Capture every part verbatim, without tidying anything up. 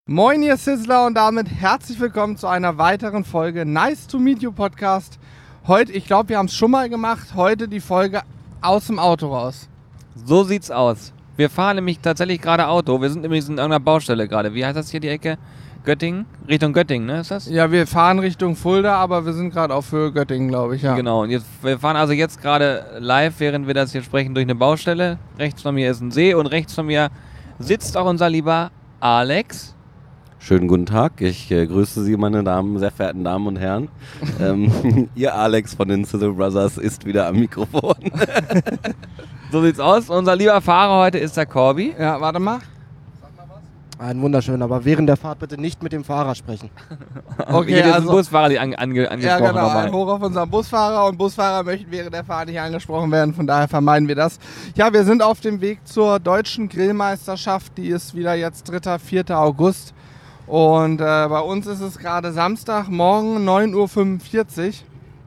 Moin, ihr Sizzler und damit herzlich willkommen zu einer weiteren Folge Nice to Meet You Podcast. Heute, ich glaube, wir haben es schon mal gemacht, heute die Folge aus dem Auto raus. So sieht's aus. Wir fahren nämlich tatsächlich gerade Auto. Wir sind übrigens in irgendeiner Baustelle gerade. Wie heißt das hier, die Ecke? Göttingen? Richtung Göttingen, ne? Ist das? Ja, wir fahren Richtung Fulda, aber wir sind gerade auf Höhe Göttingen, glaube ich, ja. Genau. Und jetzt, wir fahren also jetzt gerade live, während wir das hier sprechen, durch eine Baustelle. Rechts von mir ist ein See und rechts von mir sitzt auch unser lieber Alex. Schönen guten Tag, ich äh, grüße Sie, meine Damen, sehr verehrten Damen und Herren. ähm, Ihr Alex von den Sizzle Brothers ist wieder am Mikrofon. So sieht's aus. Unser lieber Fahrer heute ist der Corby. Ja, warte mal. Ein wunderschön, aber während der Fahrt bitte nicht mit dem Fahrer sprechen. Okay, hier also Busfahrer, die ange, ange, angesprochen Ja, genau, dabei. ein Hoch auf unseren Busfahrer und Busfahrer möchten während der Fahrt nicht angesprochen werden, von daher vermeiden wir das. Ja, wir sind auf dem Weg zur deutschen Grillmeisterschaft, die ist wieder jetzt dritter vierter August. Und äh, bei uns ist es gerade Samstagmorgen, neun Uhr fünfundvierzig.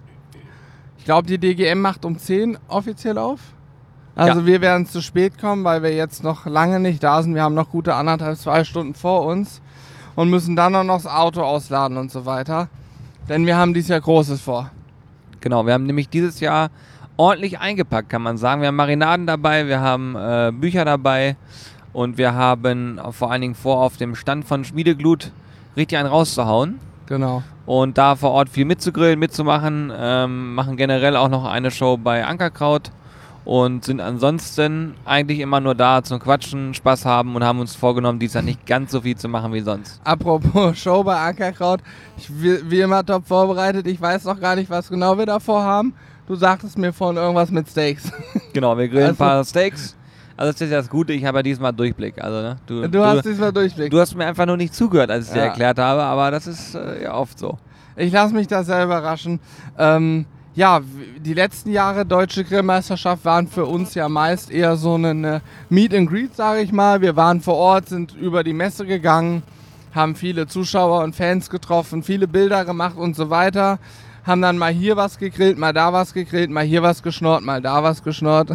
Ich glaube, die D G M macht um zehn offiziell auf. Also Ja. wir werden zu spät kommen, weil wir jetzt noch lange nicht da sind. Wir haben noch gute anderthalb, zwei Stunden vor uns und müssen dann auch noch das Auto ausladen und so weiter. Denn wir haben dieses Jahr Großes vor. Genau, wir haben nämlich dieses Jahr ordentlich eingepackt, kann man sagen. Wir haben Marinaden dabei, wir haben äh, Bücher dabei und wir haben vor allen Dingen vor, auf dem Stand von Schmiedeglut richtig einen rauszuhauen. Genau. Und da vor Ort viel mitzugrillen, mitzumachen, ähm, machen generell auch noch eine Show bei Ankerkraut und sind ansonsten eigentlich immer nur da zum Quatschen, Spaß haben und haben uns vorgenommen, dieses Jahr nicht ganz so viel zu machen wie sonst. Apropos Show bei Ankerkraut, ich, wie, wie immer top vorbereitet. Ich weiß noch gar nicht, was genau wir davor haben. Du sagtest mir von irgendwas mit Steaks. Genau, wir grillen Also- ein paar Steaks. Also das ist ja das Gute, ich habe ja diesmal Durchblick. Also, ne? du, Du hast diesmal Durchblick. du hast mir einfach nur nicht zugehört, als ich dir Ja. erklärt habe, aber das ist äh, ja oft so. Ich lasse mich da sehr überraschen. Ähm, ja, w- die letzten Jahre Deutsche Grillmeisterschaft waren für uns ja meist eher so eine Meet and Greet, sage ich mal. Wir waren vor Ort, sind über die Messe gegangen, haben viele Zuschauer und Fans getroffen, viele Bilder gemacht und so weiter. Haben dann mal hier was gegrillt, mal da was gegrillt, mal hier was geschnort, mal da was geschnort.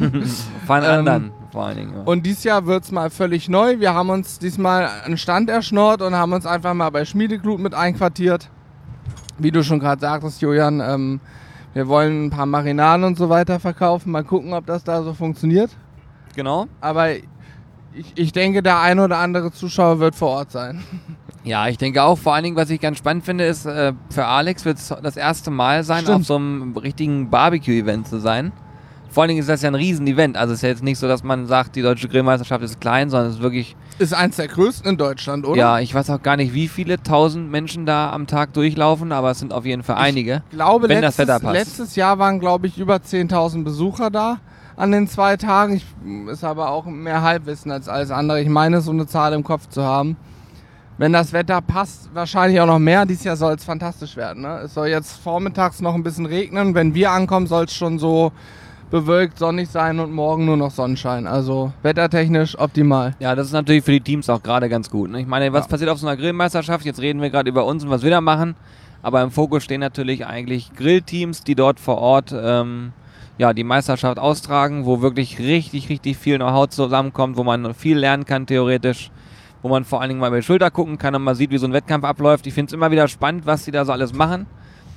Von Ähm, anderen vor allen Dingen. Ja. Und dieses Jahr wird es mal völlig neu. Wir haben uns diesmal einen Stand erschnort und haben uns einfach mal bei Schmiedeglut mit einquartiert. Wie du schon gerade sagtest, Julian, ähm, wir wollen ein paar Marinaden und so weiter verkaufen. Mal gucken, ob das da so funktioniert. Genau. Aber ich, ich denke, der ein oder andere Zuschauer wird vor Ort sein. Ja, ich denke auch, vor allen Dingen, was ich ganz spannend finde, ist, äh, für Alex wird es das erste Mal sein, Stimmt. auf so einem richtigen Barbecue-Event zu sein. Vor allen Dingen ist das ja ein Riesen-Event. Also es ist ja jetzt nicht so, dass man sagt, die Deutsche Grillmeisterschaft ist klein, sondern es ist wirklich, Ist eins der größten in Deutschland, oder? ja, ich weiß auch gar nicht, wie viele tausend Menschen da am Tag durchlaufen, aber es sind auf jeden Fall einige. Ich glaube, wenn das letztes, Wetter passt. letztes Jahr waren, glaube ich, über zehntausend Besucher da an den zwei Tagen. Ich, ist aber auch mehr Halbwissen als alles andere. Ich meine, so eine Zahl im Kopf zu haben. Wenn das Wetter passt, wahrscheinlich auch noch mehr. Dieses Jahr soll es fantastisch werden. Ne? Es soll jetzt vormittags noch ein bisschen regnen. Wenn wir ankommen, soll es schon so bewölkt, sonnig sein und morgen nur noch Sonnenschein. Also wettertechnisch optimal. Ja, das ist natürlich für die Teams auch gerade ganz gut. Ne? Ich meine, was Ja. passiert auf so einer Grillmeisterschaft? Jetzt reden wir gerade über uns und was wir da machen. Aber im Fokus stehen natürlich eigentlich Grillteams, die dort vor Ort ähm, ja, die Meisterschaft austragen, wo wirklich richtig, richtig viel Know-how zusammenkommt, wo man viel lernen kann theoretisch, wo man vor allen Dingen mal über die Schulter gucken kann und mal sieht, wie so ein Wettkampf abläuft. Ich finde es immer wieder spannend, was die da so alles machen.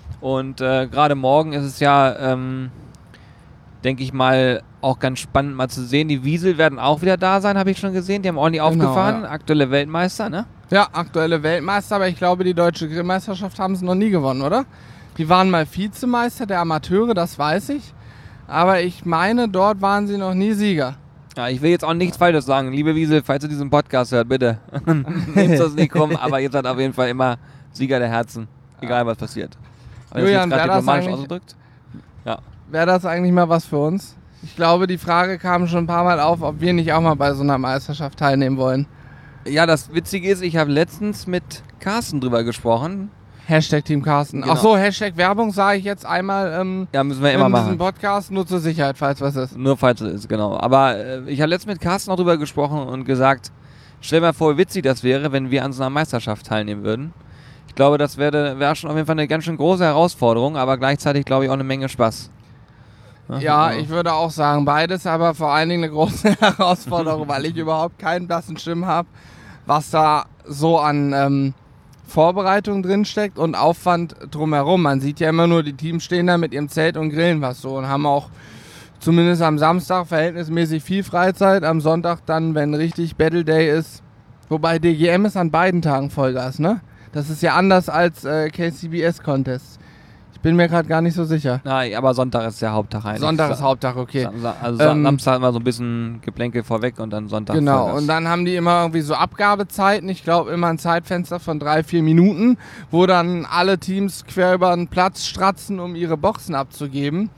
Und äh, gerade morgen ist es ja, ähm, denke ich mal, auch ganz spannend mal zu sehen. Die Wiesel werden auch wieder da sein, habe ich schon gesehen. Die haben ordentlich Genau, aufgefahren. ja. Aktuelle Weltmeister, ne? Ja, aktuelle Weltmeister, aber ich glaube, die Deutsche Grillmeisterschaft haben sie noch nie gewonnen, oder? Die waren mal Vizemeister der Amateure, das weiß ich. Aber ich meine, dort waren sie noch nie Sieger. Ja, ich will jetzt auch nichts Falsches sagen. Liebe Wiesel, falls ihr diesen Podcast hört, bitte nehmt das nicht rum, aber ihr seid auf jeden Fall immer Sieger der Herzen, egal was passiert. Aber Julian, das wer jetzt das gerade diplomatisch eigentlich- ausgedrückt? Ja. Wäre das eigentlich mal was für uns? Ich glaube, die Frage kam schon ein paar Mal auf, ob wir nicht auch mal bei so einer Meisterschaft teilnehmen wollen. Ja, das Witzige ist, ich habe letztens mit Carsten drüber gesprochen. Hashtag Team Carsten. Genau. Ach so, Hashtag Werbung sage ich jetzt einmal ähm, Ja, müssen wir immer in diesem machen. Podcast, nur zur Sicherheit, falls was ist. Nur falls es ist, genau. Aber äh, ich habe letztens mit Carsten auch drüber gesprochen und gesagt, stell dir mal vor, wie witzig das wäre, wenn wir an so einer Meisterschaft teilnehmen würden. Ich glaube, das wäre wär schon auf jeden Fall eine ganz schön große Herausforderung, aber gleichzeitig, glaube ich, auch eine Menge Spaß. Ja, ich würde auch sagen beides, aber vor allen Dingen eine große Herausforderung, weil ich überhaupt keinen blassen Schimmer habe, was da so an ähm, Vorbereitung drinsteckt und Aufwand drumherum. Man sieht ja immer nur, die Teams stehen da mit ihrem Zelt und grillen was so und haben auch zumindest am Samstag verhältnismäßig viel Freizeit, am Sonntag dann, wenn richtig Battle Day ist. Wobei D G M ist an beiden Tagen Vollgas, ne? Das ist ja anders als äh, K C B S-Contest. Ich bin mir gerade gar nicht so sicher. Nein, aber Sonntag ist der Haupttag eigentlich. Sonntag ist Haupttag, okay. Sa Sa also Ähm, Samstag immer so ein bisschen Geplänkel vorweg und dann Sonntag Genau, Vollgas. und dann haben die immer irgendwie so Abgabezeiten. Ich glaube immer ein Zeitfenster von drei, vier Minuten, wo dann alle Teams quer über den Platz stratzen, um ihre Boxen abzugeben.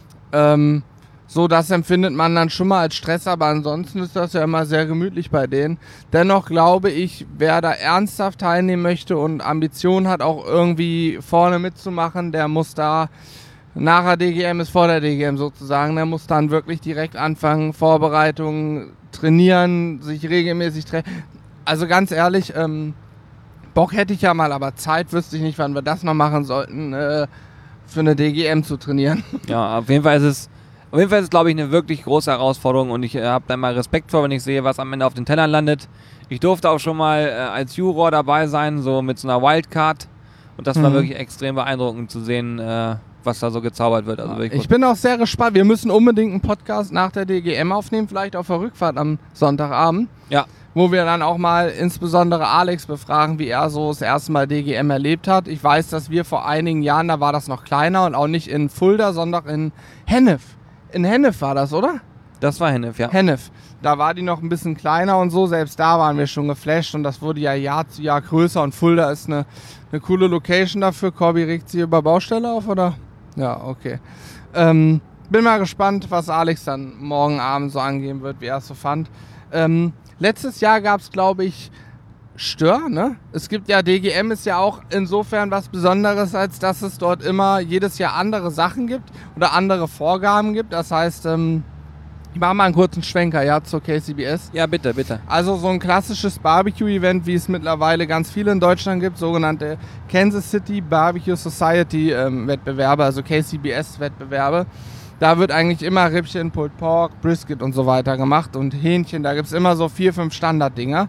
Ähm, so, das empfindet man dann schon mal als Stress, aber ansonsten ist das ja immer sehr gemütlich bei denen. Dennoch glaube ich, wer da ernsthaft teilnehmen möchte und Ambitionen hat, auch irgendwie vorne mitzumachen, der muss da, nach der D G M ist vor der D G M sozusagen, der muss dann wirklich direkt anfangen, Vorbereitungen, trainieren, sich regelmäßig treffen. Also ganz ehrlich, ähm, Bock hätte ich ja mal, aber Zeit wüsste ich nicht, wann wir das noch machen sollten, äh, für eine D G M zu trainieren. Ja, auf jeden Fall ist es, auf jeden Fall ist es, glaube ich, eine wirklich große Herausforderung und ich äh, habe da mal Respekt vor, wenn ich sehe, was am Ende auf den Tellern landet. Ich durfte auch schon mal äh, als Juror dabei sein, so mit so einer Wildcard und das war Mhm. wirklich extrem beeindruckend zu sehen, äh, was da so gezaubert wird. Also wirklich Ich bin auch sehr gespannt. Wir müssen unbedingt einen Podcast nach der D G M aufnehmen, vielleicht auf der Rückfahrt am Sonntagabend. Ja. Wo wir dann auch mal insbesondere Alex befragen, wie er so das erste Mal D G M erlebt hat. Ich weiß, dass wir vor einigen Jahren, da war das noch kleiner und auch nicht in Fulda, sondern in Hennef. In Hennef war das, oder? Das war Hennef, ja. Hennef. Da war die noch ein bisschen kleiner und so. Selbst da waren wir schon geflasht und das wurde ja Jahr zu Jahr größer. Und Fulda ist eine, eine coole Location dafür. Corby regt sie über Baustelle auf, oder? Ja, okay. Ähm, bin mal gespannt, was Alex dann morgen Abend so angeben wird, wie er es so fand. Ähm, letztes Jahr gab es, glaube ich, Stör, ne? Es gibt ja, D G M ist ja auch insofern was Besonderes, als dass es dort immer jedes Jahr andere Sachen gibt oder andere Vorgaben gibt. Das heißt, ähm, ich mache mal einen kurzen Schwenker, ja, zur K C B S. Ja, bitte, bitte. Also so ein klassisches Barbecue-Event, wie es mittlerweile ganz viele in Deutschland gibt, sogenannte Kansas City Barbecue Society ähm, Wettbewerbe, also K C B S-Wettbewerbe. Da wird eigentlich immer Rippchen, Pulled Pork, Brisket und so weiter gemacht und Hähnchen. Da gibt es immer so vier, fünf Standarddinger.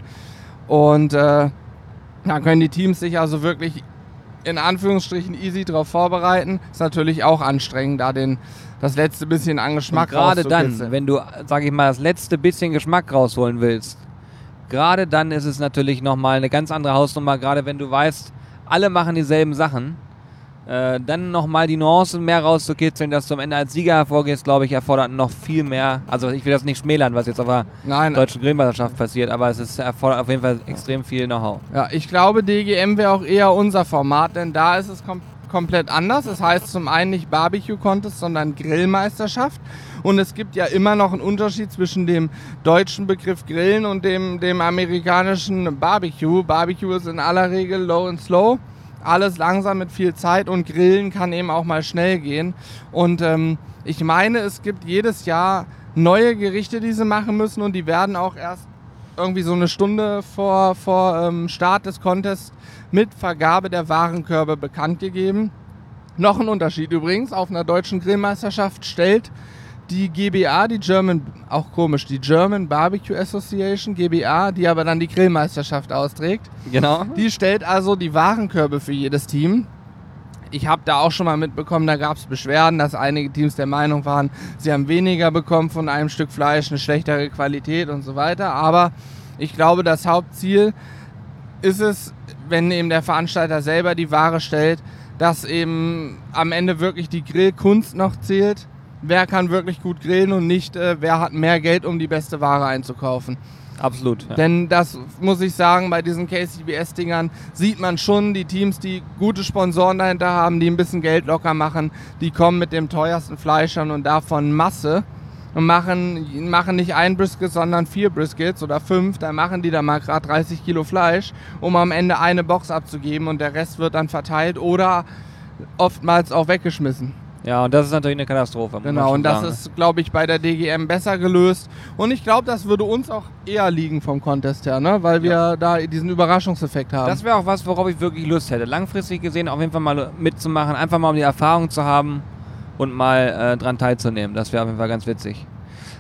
Und äh, da können die Teams sich also wirklich in Anführungsstrichen easy drauf vorbereiten. Ist natürlich auch anstrengend, da den, das letzte bisschen an Geschmack Gerade dann, rauszukitzeln. wenn du, sag ich mal, das letzte bisschen Geschmack rausholen willst, gerade dann ist es natürlich nochmal eine ganz andere Hausnummer, gerade wenn du weißt, alle machen dieselben Sachen, äh, dann nochmal die Nuancen mehr rauszukitzeln, dass du am Ende als Sieger hervorgehst, glaube ich, erfordert noch viel mehr. Also ich will das nicht schmälern, was jetzt auf der Nein, deutschen Grillmeisterschaft passiert, aber es ist, erfordert auf jeden Fall extrem viel Know-how. ja, ich glaube, D G M wäre auch eher unser Format, denn da ist es kom komplett anders. Es heißt zum einen nicht Barbecue-Contest, sondern Grillmeisterschaft. Und es gibt ja immer noch einen Unterschied zwischen dem deutschen Begriff Grillen und dem, dem amerikanischen Barbecue. Barbecue ist in aller Regel low and slow. Alles langsam mit viel Zeit und Grillen kann eben auch mal schnell gehen. Und ähm, ich meine, es gibt jedes Jahr neue Gerichte, die sie machen müssen und die werden auch erst irgendwie so eine Stunde vor, vor ähm, Start des Contests mit Vergabe der Warenkörbe bekannt gegeben. Noch ein Unterschied übrigens, auf einer deutschen Grillmeisterschaft stellt die G B A, die German, auch komisch, die German Barbecue Association, G B A, die aber dann die Grillmeisterschaft austrägt. Genau. Die stellt also die Warenkörbe für jedes Team. Ich habe da auch schon mal mitbekommen, da gab es Beschwerden, dass einige Teams der Meinung waren, sie haben weniger bekommen von einem Stück Fleisch, eine schlechtere Qualität und so weiter. Aber ich glaube, das Hauptziel ist es, wenn eben der Veranstalter selber die Ware stellt, dass eben am Ende wirklich die Grillkunst noch zählt. Wer kann wirklich gut grillen und nicht, äh, wer hat mehr Geld, um die beste Ware einzukaufen. Absolut. Ja. Denn das muss ich sagen, bei diesen K C B S-Dingern sieht man schon, die Teams, die gute Sponsoren dahinter haben, die ein bisschen Geld locker machen, die kommen mit dem teuersten Fleisch an und davon Masse und machen, machen nicht ein Brisket, sondern vier Briskets oder fünf. Da machen die dann mal gerade dreißig Kilo Fleisch, um am Ende eine Box abzugeben und der Rest wird dann verteilt oder oftmals auch weggeschmissen. Ja, und das ist natürlich eine Katastrophe. muss man Genau, schon und das sagen. ist, glaube ich, bei der D G M besser gelöst. Und ich glaube, das würde uns auch eher liegen vom Contest her, ne? Weil wir Ja. da diesen Überraschungseffekt haben. Das wäre auch was, worauf ich wirklich Lust hätte. Langfristig gesehen auf jeden Fall mal mitzumachen, einfach mal um die Erfahrung zu haben und mal äh, dran teilzunehmen. Das wäre auf jeden Fall ganz witzig.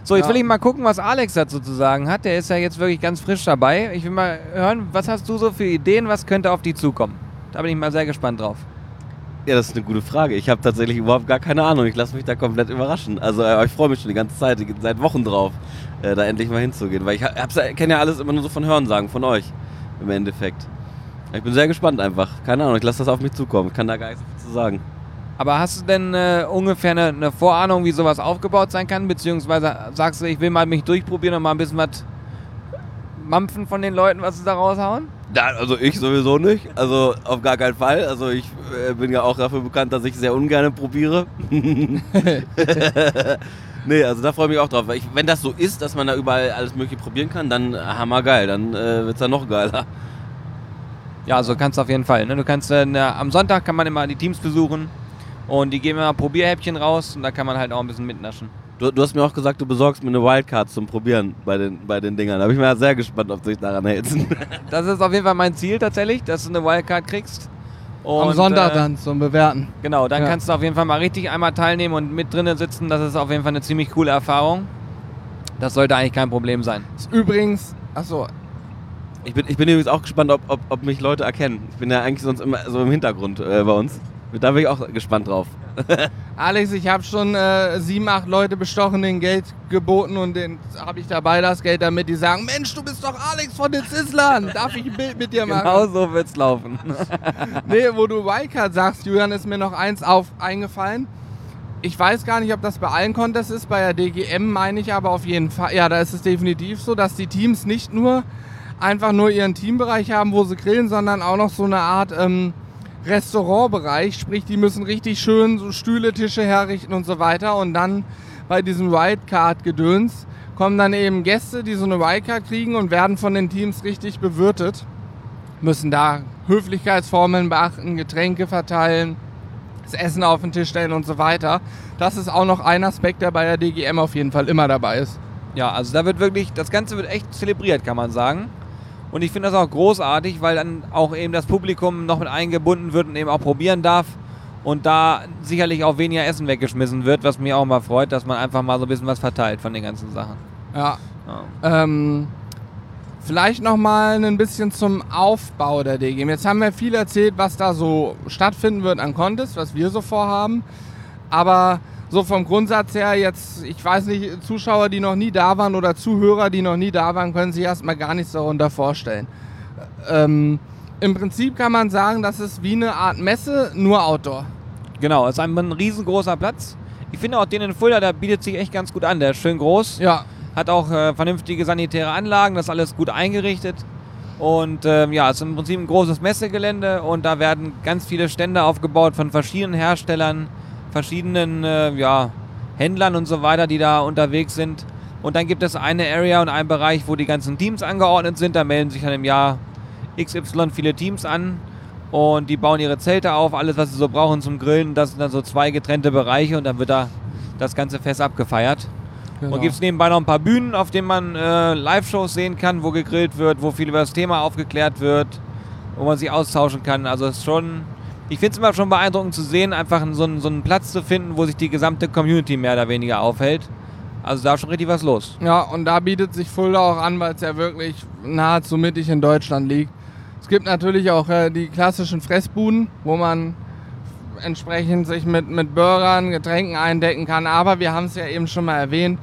So, jetzt Ja. will ich mal gucken, was Alex dazu zu sagen hat. Der ist ja jetzt wirklich ganz frisch dabei. Ich will mal hören, was hast du so für Ideen, was könnte auf dich zukommen? Da bin ich mal sehr gespannt drauf. Ja, das ist eine gute Frage. Ich habe tatsächlich überhaupt gar keine Ahnung. Ich lasse mich da komplett überraschen. Also äh, ich freue mich schon die ganze Zeit, seit Wochen drauf, äh, da endlich mal hinzugehen. Weil ich kenne ja alles immer nur so von Hörensagen, von euch im Endeffekt. Ich bin sehr gespannt einfach. Keine Ahnung, ich lasse das auf mich zukommen. Ich kann da gar nichts zu sagen. Aber hast du denn äh, ungefähr eine, eine Vorahnung, wie sowas aufgebaut sein kann? Beziehungsweise sagst du, ich will mal mich durchprobieren und mal ein bisschen was mampfen von den Leuten, was sie da raushauen? Ja, also ich sowieso nicht. Also auf gar keinen Fall. Also ich äh, bin ja auch dafür bekannt, dass ich sehr ungern probiere. Nee, also da freue ich mich auch drauf. Weil ich, wenn das so ist, dass man da überall alles Mögliche probieren kann, dann hammergeil. Dann äh, wird es dann noch geiler. Ja, also kannst du auf jeden Fall. Ne? Du kannst äh, na, am Sonntag kann man immer die Teams besuchen und die geben immer Probierhäppchen raus und da kann man halt auch ein bisschen mitnaschen. Du, du hast mir auch gesagt, du besorgst mir eine Wildcard zum Probieren bei den, bei den Dingern. Da bin ich mir sehr gespannt, ob du dich daran hältst. Das ist auf jeden Fall mein Ziel tatsächlich, dass du eine Wildcard kriegst. Und, Am Sonntag äh, dann zum Bewerten. Genau, dann Ja. kannst du auf jeden Fall mal richtig einmal teilnehmen und mit drinnen sitzen. Das ist auf jeden Fall eine ziemlich coole Erfahrung. Das sollte eigentlich kein Problem sein. Ist übrigens, achso, Ich bin, ich bin übrigens auch gespannt, ob, ob, ob mich Leute erkennen. Ich bin ja eigentlich sonst immer so im Hintergrund äh, bei uns. Da bin ich auch gespannt drauf. Alex, ich habe schon äh, sieben, acht Leute bestochen, denen Geld geboten und den habe ich dabei das Geld, damit die sagen, Mensch, du bist doch Alex von den Sizzlern, darf ich ein Bild mit dir machen? Genau so wird's laufen. Nee, wo du Wildcard sagst, Julian, ist mir noch eins auf eingefallen. Ich weiß gar nicht, ob das bei allen Contests ist, bei der D G M meine ich aber auf jeden Fall. Ja, da ist es definitiv so, dass die Teams nicht nur einfach nur ihren Teambereich haben, wo sie grillen, sondern auch noch so eine Art ähm, Restaurantbereich. Sprich, die müssen richtig schön so Stühle, Tische herrichten und so weiter. Und dann bei diesem Wildcard-Gedöns kommen dann eben Gäste, die so eine Wildcard kriegen und werden von den Teams richtig bewirtet. Müssen da Höflichkeitsformeln beachten, Getränke verteilen, das Essen auf den Tisch stellen und so weiter. Das ist auch noch ein Aspekt, der bei der D G M auf jeden Fall immer dabei ist. Ja, also da wird wirklich, das Ganze wird echt zelebriert, kann man sagen. Und ich finde das auch großartig, weil dann auch eben das Publikum noch mit eingebunden wird und eben auch probieren darf. Und da sicherlich auch weniger Essen weggeschmissen wird, was mich auch mal freut, dass man einfach mal so ein bisschen was verteilt von den ganzen Sachen. Ja. Ja. Ähm, vielleicht nochmal ein bisschen zum Aufbau der D G M. Jetzt haben wir viel erzählt, was da so stattfinden wird an Contests, was wir so vorhaben. Aber so vom Grundsatz her jetzt, ich weiß nicht, Zuschauer, die noch nie da waren oder Zuhörer, die noch nie da waren, können sich erstmal gar nichts darunter vorstellen. Ähm, Im Prinzip kann man sagen, das ist wie eine Art Messe, nur Outdoor. Genau, es ist ein, ein riesengroßer Platz. Ich finde auch den in Fulda, der bietet sich echt ganz gut an. Der ist schön groß, Ja, hat auch äh, vernünftige sanitäre Anlagen, das ist alles gut eingerichtet. Und ähm, ja, es ist im Prinzip ein großes Messegelände und da werden ganz viele Stände aufgebaut von verschiedenen Herstellern, verschiedenen äh, ja, Händlern und so weiter, die da unterwegs sind. Und dann gibt es eine Area und einen Bereich, wo die ganzen Teams angeordnet sind. Da melden sich dann im Jahr X Y viele Teams an und die bauen ihre Zelte auf, alles was sie so brauchen zum Grillen. Das sind dann so zwei getrennte Bereiche und dann wird da das ganze Fest abgefeiert. genau. Und gibt es nebenbei noch ein paar Bühnen, auf denen man äh, Live-Shows sehen kann, wo gegrillt wird, wo viel über das Thema aufgeklärt wird, wo man sich austauschen kann. Also es ist schon, ich finde es immer schon beeindruckend zu sehen, einfach so einen, so einen Platz zu finden, wo sich die gesamte Community mehr oder weniger aufhält. Also da ist schon richtig was los. Ja, und da bietet sich Fulda auch an, weil es ja wirklich nahezu mittig in Deutschland liegt. Es gibt natürlich auch äh, die klassischen Fressbuden, wo man entsprechend sich mit, mit Burgern, Getränken eindecken kann. Aber wir haben es ja eben schon mal erwähnt,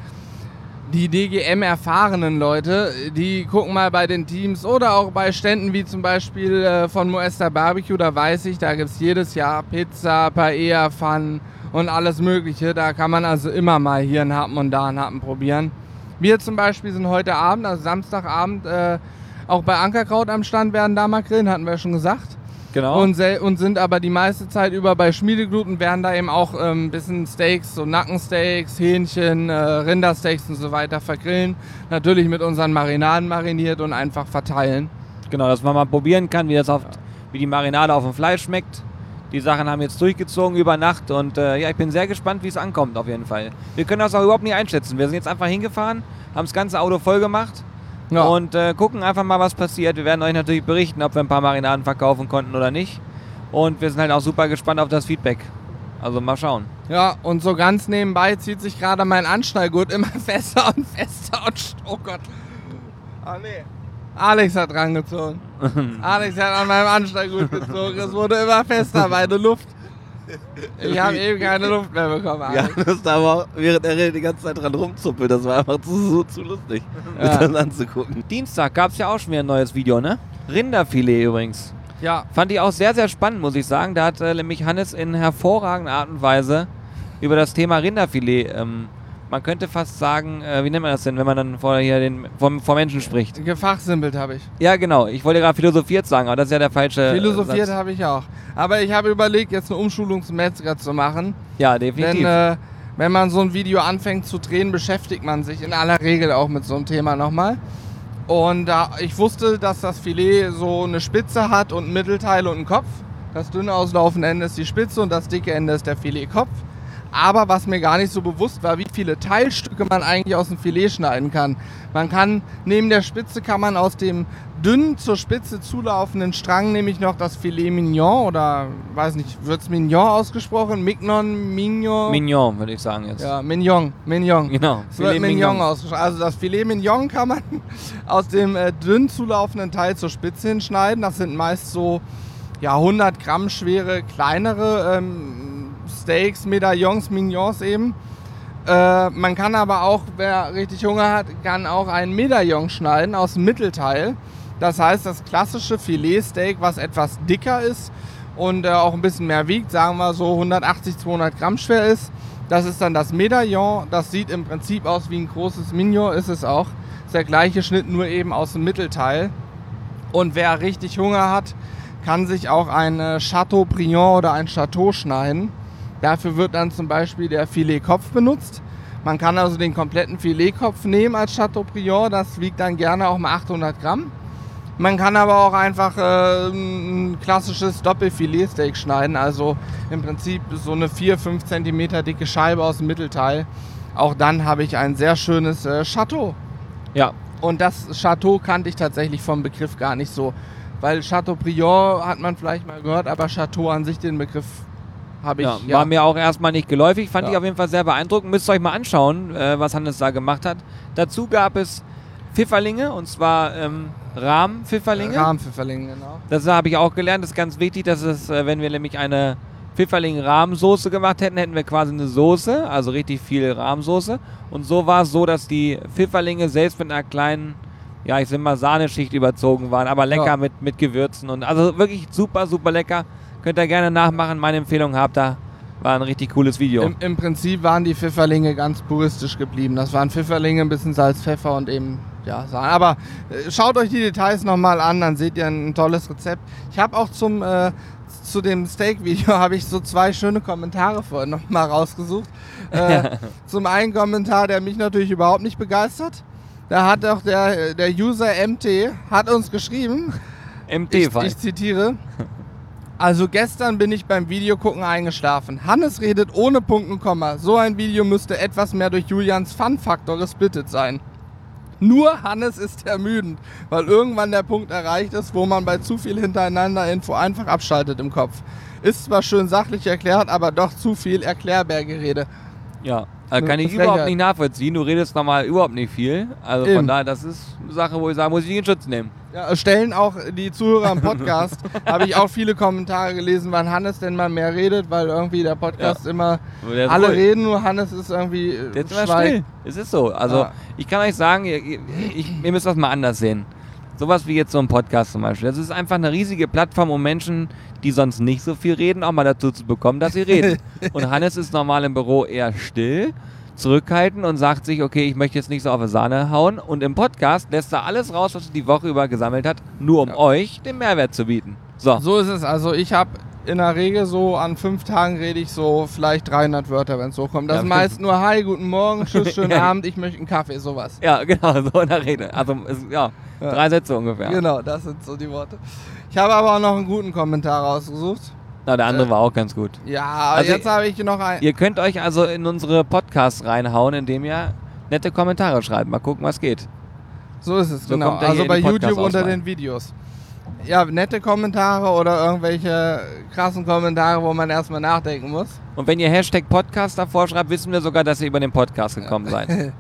die D G M-erfahrenen Leute, die gucken mal bei den Teams oder auch bei Ständen wie zum Beispiel äh, von Moesta Barbecue, da weiß ich, da gibt es jedes Jahr Pizza, Paella, Pfann und alles Mögliche. Da kann man also immer mal hier einen Happen und da einen Happen probieren. Wir zum Beispiel sind heute Abend, also Samstagabend, äh, auch bei Ankerkraut am Stand, werden da mal grillen, hatten wir schon gesagt. Genau. Und, sel- und sind aber die meiste Zeit über bei Schmiedeglut und werden da eben auch ein ähm, bisschen Steaks, so Nackensteaks, Hähnchen, äh, Rindersteaks und so weiter vergrillen. Natürlich mit unseren Marinaden mariniert und einfach verteilen. Genau, dass man mal probieren kann, wie, das auf, wie die Marinade auf dem Fleisch schmeckt. Die Sachen haben jetzt durchgezogen über Nacht und äh, ja, ich bin sehr gespannt, wie es ankommt auf jeden Fall. Wir können das auch überhaupt nicht einschätzen. Wir sind jetzt einfach hingefahren, haben das ganze Auto voll gemacht. Ja. Und äh, gucken einfach mal, was passiert. Wir werden euch natürlich berichten, ob wir ein paar Marinaden verkaufen konnten oder nicht. Und wir sind halt auch super gespannt auf das Feedback. Also mal schauen. Ja, und so ganz nebenbei zieht sich gerade mein Anschnallgurt immer fester und fester und st- oh Gott. Ah nee. Alex hat dran gezogen. Alex hat an meinem Anschnallgurt gezogen. Es wurde immer fester, meine Luft. Ich habe eben keine Luft mehr bekommen, Ja, Alex. du hast da aber auch, während er die ganze Zeit dran rumzuppelt, das war einfach zu, so, zu lustig, Ja. das dann anzugucken. Dienstag gab es ja auch schon wieder ein neues Video, ne? Rinderfilet übrigens. Ja, Fand ich auch sehr, sehr spannend, muss ich sagen. Da hat äh, nämlich Hannes in hervorragender Art und Weise über das Thema Rinderfilet, ähm, man könnte fast sagen, äh, wie nennt man das denn, wenn man dann vor, hier den, vor, vor Menschen spricht? gefachsimpelt habe ich. Ja, genau. Ich wollte gerade philosophiert sagen, aber das ist ja der falsche Philosophiert Satz. habe ich auch. Aber ich habe überlegt, jetzt eine Umschulung zum Metzger zu machen. Ja, definitiv. Denn äh, wenn man so ein Video anfängt zu drehen, beschäftigt man sich in aller Regel auch mit so einem Thema nochmal. Und da ich wusste, dass das Filet so eine Spitze hat und ein Mittelteil und einen Kopf. Das dünne auslaufende Ende ist die Spitze und das dicke Ende ist der Filetkopf. Aber was mir gar nicht so bewusst war, wie viele Teilstücke man eigentlich aus dem Filet schneiden kann. Man kann, neben der Spitze kann man aus dem dünn zur Spitze zulaufenden Strang nämlich noch das Filet Mignon oder, weiß nicht, wird es Mignon ausgesprochen? Mignon, Mignon? Mignon, würde ich sagen jetzt. Ja, Mignon, Mignon. Genau. Es wird Mignon ausgesprochen. Also das Filet Mignon kann man aus dem äh, dünn zulaufenden Teil zur Spitze hinschneiden. Das sind meist so ja, hundert Gramm schwere, kleinere ähm, Steaks, Medaillons, Mignons eben. Äh, man kann aber auch, wer richtig Hunger hat, kann auch einen Medaillon schneiden aus dem Mittelteil. Das heißt, das klassische Filetsteak, was etwas dicker ist und äh, auch ein bisschen mehr wiegt, sagen wir so hundertachtzig, zweihundert Gramm schwer ist. Das ist dann das Medaillon. Das sieht im Prinzip aus wie ein großes Mignon, ist es auch. Ist der gleiche Schnitt, nur eben aus dem Mittelteil. Und wer richtig Hunger hat, kann sich auch ein äh, Chateaubriand oder ein Chateau schneiden. Dafür wird dann zum Beispiel der Filetkopf benutzt. Man kann also den kompletten Filetkopf nehmen als Chateaubriand. Das wiegt dann gerne auch mal achthundert Gramm. Man kann aber auch einfach äh, ein klassisches Doppelfiletsteak schneiden. Also im Prinzip so eine vier bis fünf Zentimeter dicke Scheibe aus dem Mittelteil. Auch dann habe ich ein sehr schönes äh, Chateau. Ja. Und das Chateau kannte ich tatsächlich vom Begriff gar nicht so. Weil Chateaubriand hat man vielleicht mal gehört, aber Chateau an sich den Begriff habe ich. Ja, Ja, war mir auch erstmal nicht geläufig, fand Ja. ich auf jeden Fall sehr beeindruckend. Müsst ihr euch mal anschauen, äh, was Hannes da gemacht hat. Dazu gab es Pfifferlinge, und zwar ähm, Rahmpfifferlinge. Rahmpfifferlinge, genau. Das habe ich auch gelernt, das ist ganz wichtig, dass es, äh, wenn wir nämlich eine Pfifferling-Rahmsoße gemacht hätten, hätten wir quasi eine Soße, also richtig viel Rahmsoße. Und so war es so, dass die Pfifferlinge selbst mit einer kleinen, ja, ich sag mal, Sahneschicht überzogen waren, aber lecker Ja. mit, mit Gewürzen. Und also wirklich super, super lecker. Könnt ihr gerne nachmachen. Meine Empfehlung habt ihr. War ein richtig cooles Video. Im, Im Prinzip waren die Pfifferlinge ganz puristisch geblieben. Das waren Pfifferlinge, ein bisschen Salz, Pfeffer und eben, ja, Sahne. Aber äh, schaut euch die Details nochmal an, dann seht ihr ein, ein tolles Rezept. Ich habe auch zum, äh, zu dem Steak-Video habe ich so zwei schöne Kommentare vorhin nochmal rausgesucht. Äh, zum einen Kommentar, der mich natürlich überhaupt nicht begeistert. Da hat auch der, der User M T hat uns geschrieben, M ich, T-Fall. ich zitiere, also gestern bin ich beim Videogucken eingeschlafen. Hannes redet ohne Punkt und Komma. So ein Video müsste etwas mehr durch Julians Fun-Faktor gesplittet sein. Nur Hannes ist ermüdend, weil irgendwann der Punkt erreicht ist, wo man bei zu viel hintereinander Info einfach abschaltet im Kopf. Ist zwar schön sachlich erklärt, aber doch zu viel Erklärbärgerede. Ja, also kann Eine ich überhaupt Frechheit. nicht nachvollziehen. Du redest normal überhaupt nicht viel. Also von Eben. daher, das ist eine Sache, wo ich sagen muss, ich in Schutz nehmen. Ja, stellen auch die Zuhörer im Podcast, habe ich auch viele Kommentare gelesen, wann Hannes denn mal mehr redet, weil irgendwie der Podcast immer, Der ist alle ruhig. reden, nur Hannes ist irgendwie äh, Der ist immer schweigt. still. Es ist so. Also Ja. ich kann euch sagen, ihr, ihr- ich, ihr müsst das mal anders sehen. Sowas wie jetzt so ein Podcast zum Beispiel. Das ist einfach eine riesige Plattform, um Menschen, die sonst nicht so viel reden, auch mal dazu zu bekommen, dass sie reden. Und Hannes ist normal im Büro eher still, zurückhaltend und sagt sich, okay, ich möchte jetzt nicht so auf die Sahne hauen. Und im Podcast lässt er alles raus, was er die Woche über gesammelt hat, nur um Ja. euch den Mehrwert zu bieten. So. So ist es. Also ich habe in der Regel so an fünf Tagen rede ich so vielleicht dreihundert Wörter, wenn es so kommt. Das Ja, ist meist nur Hi, guten Morgen, tschüss, schönen Ja. Abend, ich möchte einen Kaffee, sowas. Ja, genau, so in der Rede. Also, es, ja, Ja. drei Sätze ungefähr. Genau, das sind so die Worte. Ich habe aber auch noch einen guten Kommentar rausgesucht. Na, der andere Äh, war auch ganz gut. Ja, Also, jetzt habe ich noch ein... Ihr könnt euch also in unsere Podcasts reinhauen, indem ihr nette Kommentare schreibt. Mal gucken, was geht. So ist es, So genau. kommt er Also hier bei in die YouTube unter Podcast-Auswahl. den Videos. Ja, nette Kommentare oder irgendwelche krassen Kommentare, wo man erstmal nachdenken muss. Und wenn ihr Hashtag Podcast davor schreibt, wissen wir sogar, dass ihr über den Podcast gekommen seid.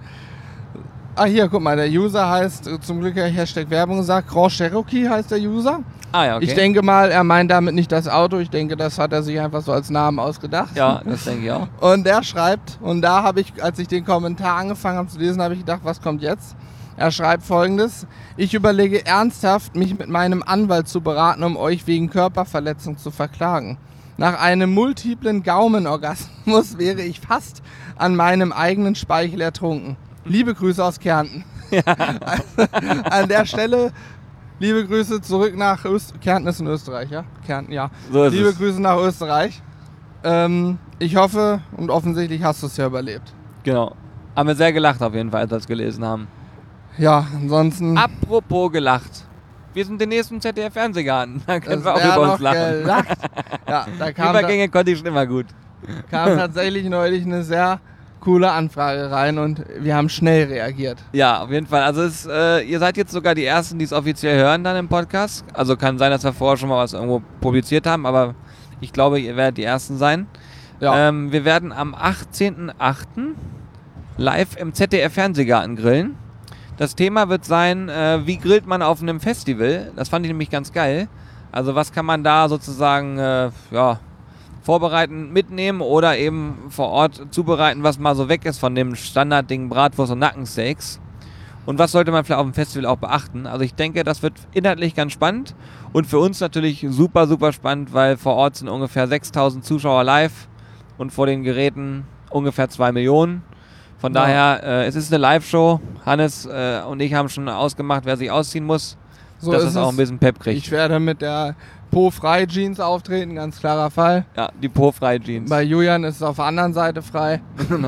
Ah, hier, guck mal, der User heißt, zum Glück habe ich Hashtag Werbung gesagt, Grand Cherokee heißt der User. Ah ja, okay. Ich denke mal, er meint damit nicht das Auto, ich denke, das hat er sich einfach so als Namen ausgedacht. Ja, das denke ich auch. Und der schreibt, und da habe ich, als ich den Kommentar angefangen habe zu lesen, habe ich gedacht, was kommt jetzt? Er schreibt Folgendes: Ich überlege ernsthaft, mich mit meinem Anwalt zu beraten, um euch wegen Körperverletzung zu verklagen. Nach einem multiplen Gaumenorgasmus wäre ich fast an meinem eigenen Speichel ertrunken. Liebe Grüße aus Kärnten. Ja. Also, an der Stelle liebe Grüße zurück nach Österreich. Kärnten ist in Österreich, ja? Kärnten, ja. So ist liebe es. Grüße nach Österreich. Ähm, ich hoffe, und offensichtlich hast du es ja überlebt. Genau. Haben wir sehr gelacht auf jeden Fall, als wir es gelesen haben. Ja, ansonsten... Apropos gelacht. Wir sind den nächsten Z D F-Fernsehgarten. Da können wir auch wär über noch uns lachen. gelacht. Ja, da kam, Übergänge konnte ich schon immer gut. ta- kam tatsächlich neulich eine sehr coole Anfrage rein und wir haben schnell reagiert. Ja, auf jeden Fall. Also es, äh, ihr seid jetzt sogar die Ersten, die es offiziell hören dann im Podcast. Also kann sein, dass wir vorher schon mal was irgendwo publiziert haben, aber ich glaube, ihr werdet die Ersten sein. Ja. Ähm, wir werden am achtzehnten achten live im Z D F-Fernsehgarten grillen. Das Thema wird sein, äh, wie grillt man auf einem Festival. Das fand ich nämlich ganz geil. Also was kann man da sozusagen äh, ja, vorbereiten, mitnehmen oder eben vor Ort zubereiten, was mal so weg ist von dem Standardding Bratwurst und Nackensteaks. Und was sollte man vielleicht auf dem Festival auch beachten? Also ich denke, das wird inhaltlich ganz spannend und für uns natürlich super, super spannend, weil vor Ort sind ungefähr sechstausend Zuschauer live und vor den Geräten ungefähr zwei Millionen. Von Ja. daher, äh, es ist eine Live-Show. Hannes äh, und ich haben schon ausgemacht, wer sich ausziehen muss, So dass ist es auch es. ein bisschen Pep kriegt. Ich werde mit der Po-Frei-Jeans auftreten, ganz klarer Fall. Ja, die po-freie Jeans. Bei Julian ist es auf der anderen Seite frei.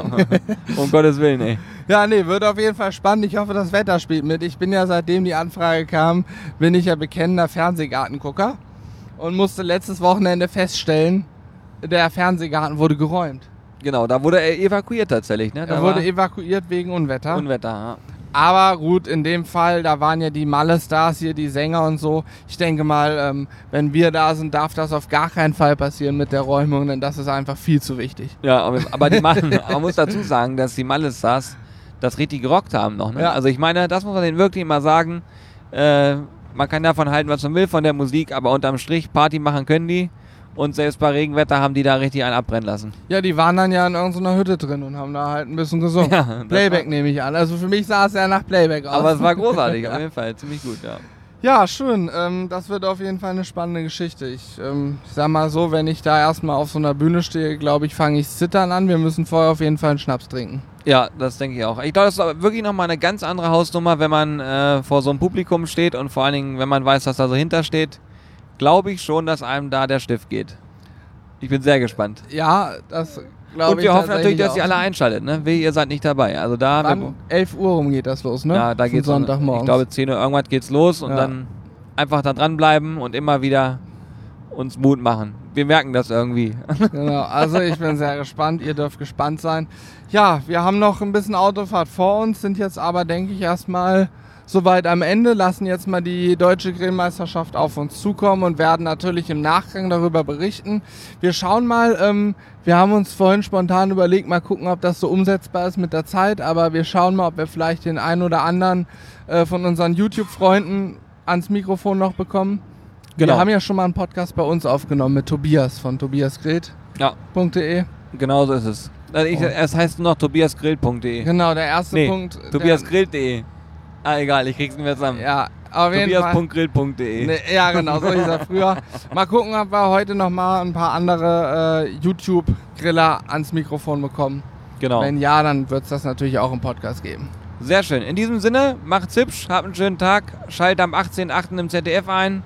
Um Gottes Willen, ey. Ja, nee, wird auf jeden Fall spannend. Ich hoffe, das Wetter spielt mit. Ich bin ja, seitdem die Anfrage kam, bin ich ja bekennender Fernsehgartengucker und musste letztes Wochenende feststellen, der Fernsehgarten wurde geräumt. Genau, da wurde er evakuiert tatsächlich, ne? Da Er wurde war evakuiert wegen Unwetter. Unwetter, ja. Aber gut, in dem Fall, da waren ja die Malle-Stars hier, die Sänger und so. Ich denke mal, ähm, wenn wir da sind, darf das auf gar keinen Fall passieren mit der Räumung, denn das ist einfach viel zu wichtig. Ja, aber, aber die machen, man muss dazu sagen, dass die Malle-Stars das richtig gerockt haben noch, ne? Ja. Also ich meine, das muss man denen wirklich mal sagen. Äh, man kann davon halten, was man will von der Musik, aber unterm Strich Party machen können die. Und selbst bei Regenwetter haben die da richtig einen abbrennen lassen. Ja, die waren dann ja in irgendeiner Hütte drin und haben da halt ein bisschen gesungen. Ja, das Playback war- nehme ich an. Also für mich sah es ja nach Playback aus. Aber es war großartig, auf jeden Fall. Ziemlich gut, ja. Ja, schön. Ähm, das wird auf jeden Fall eine spannende Geschichte. Ich, ähm, ich sag mal so, wenn ich da erstmal auf so einer Bühne stehe, glaube ich, fange ich zittern an. Wir müssen vorher auf jeden Fall einen Schnaps trinken. Ja, das denke ich auch. Ich glaube, das ist aber wirklich nochmal eine ganz andere Hausnummer, wenn man äh, vor so einem Publikum steht und vor allen Dingen, wenn man weiß, was da so hintersteht, glaube ich schon, dass einem da der Stift geht. Ich bin sehr gespannt. Ja, das glaube ich. Und wir hoffen natürlich, dass auch. ihr alle einschaltet, ne? Wehe, ihr seid nicht dabei. Also da, wir, Wann? elf Uhr rum geht das los, ne? ja, da Von geht's Sonntagmorgens. Ich glaube, zehn Uhr irgendwas geht's los und Ja. dann einfach da dranbleiben und immer wieder uns Mut machen. Wir merken das irgendwie. Genau, also ich bin sehr gespannt, ihr dürft gespannt sein. Ja, wir haben noch ein bisschen Autofahrt vor uns, sind jetzt aber, denke ich, erstmal soweit am Ende, lassen jetzt mal die Deutsche Grillmeisterschaft auf uns zukommen und werden natürlich im Nachgang darüber berichten. Wir schauen mal, ähm, wir haben uns vorhin spontan überlegt, mal gucken, ob das so umsetzbar ist mit der Zeit, aber wir schauen mal, ob wir vielleicht den einen oder anderen äh, von unseren YouTube-Freunden ans Mikrofon noch bekommen. Genau. Wir haben ja schon mal einen Podcast bei uns aufgenommen mit Tobias von tobiasgrillt punkt de. Ja, genau so ist es. Also ich, Oh. Es heißt nur noch tobiasgrill punkt de. Genau, der erste Nee, Punkt. tobiasgrill punkt de. Ah, egal, ich krieg's nicht mehr zusammen. Der, ja, auf jeden tobias Fall. punkt grill punkt de. Nee, ja, genau, so hieß er früher. Mal gucken, ob wir heute noch mal ein paar andere äh, YouTube-Griller ans Mikrofon bekommen. Genau. Wenn ja, dann wird es das natürlich auch im Podcast geben. Sehr schön. In diesem Sinne, macht's hübsch, habt einen schönen Tag, schaltet am achtzehnten achten im Z D F ein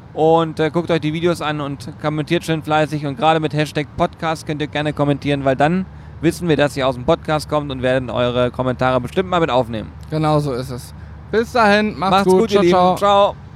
und äh, guckt euch die Videos an und kommentiert schön fleißig. Und gerade mit Hashtag Podcast könnt ihr gerne kommentieren, weil dann wissen wir, dass ihr aus dem Podcast kommt und werden eure Kommentare bestimmt mal mit aufnehmen. Genau so ist es. Bis dahin, macht's, Macht's gut, gut, ciao, ihr Lieben. ciao. Ciao.